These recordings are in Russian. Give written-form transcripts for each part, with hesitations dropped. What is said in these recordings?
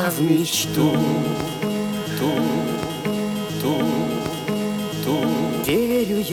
в мечту, верю я,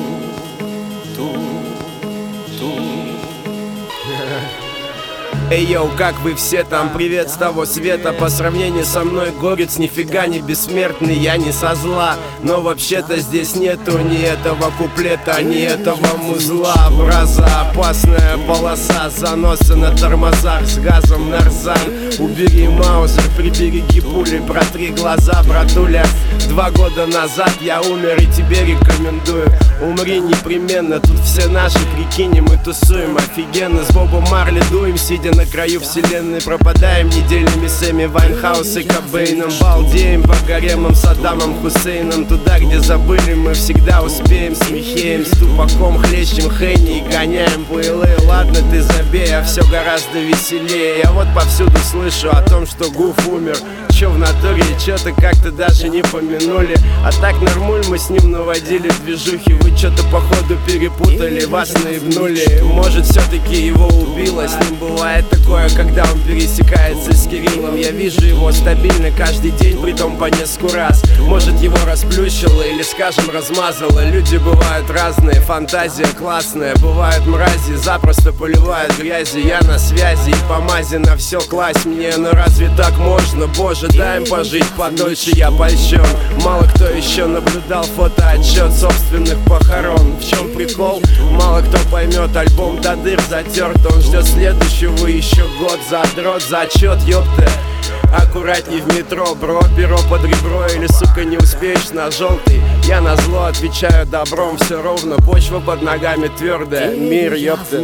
Эй, йоу, как вы все там? Привет с того света. По сравнению со мной горец нифига не бессмертный. Я не со зла, но вообще-то здесь нету ни этого куплета, ни этого музла. Фраза опасная полоса, заносы на тормозах с газом нарзан. Убери маузер, прибереги пули, протри глаза, братуля. 2 года назад я умер и тебе рекомендую. Умри непременно, тут все наши, прикинь, мы тусуем офигенно. С Бобом Марли дуем, сидя на краю вселенной. Пропадаем неделями с Эми Вайнхаус и Кобейном. Балдеем по гаремам Саддамом Хусейном. Туда, где забыли, мы всегда успеем. С Михеем, с Тупаком, хлещем Хенни и гоняем по LA. Ладно, ты забей, а все гораздо веселее. Я вот повсюду слышу о том, что Гуф умер. Чё в натуре, чё-то как-то даже не помянули. А так нормуль, мы с ним наводили движухи. Вы чё-то походу перепутали, вас наебнули. Может, все-таки его убило. С ним бывает такое, когда он пересекается с Кириллом. Я вижу его стабильно каждый день, притом по нескольку раз. Может, его расплющило или, скажем, размазало. Люди бывают разные, фантазия классная. Бывают мрази, запросто поливают грязи. Я на связи и по мази на все класть мне. Но разве так можно? Боже, дай им пожить подольше, я польщен. Мало кто еще наблюдал фотоотчет собственных похорон. В чем прикол? Мало кто поймет, альбом до дыр затерт. Он ждет следующего еще год. Задрот, зачет, ёпта. Аккуратней в метро, бро, перо под ребро. Или, сука, не успеешь на желтый. Я на зло отвечаю добром, все ровно. Почва под ногами твердая, мир, ёпта.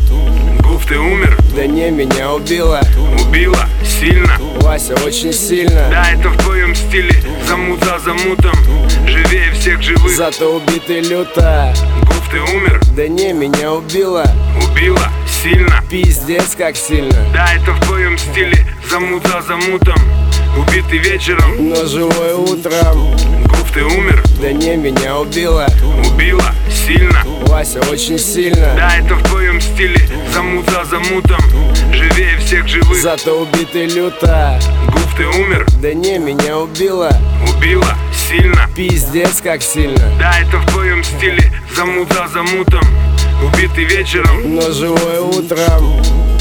Гуф, ты умер? Да не, меня убила. Убила? Сильно? Вася, очень сильно. Да, это в твоем стиле. Замут за замутом. Живее всех живых. Зато убитый люто. Гуф, ты умер? Да не, меня убила. Убила? Сильно? Пиздец, как сильно. Да, это в твоем стиле. Замут за замутом. Убитый вечером, но живой утром. Гуф, ты умер? Да не, меня убила. Убила? Сильно? Вася, очень сильно. Да, это в твоем стиле. Замут за замутом. Живее всех живых. Зато убитый люто. Гуф, ты умер? Да не, меня убила. Убила? Сильно? Пиздец, как сильно. Да, это в твоем стиле. Замут за замутом. Убитый вечером, но живой утром.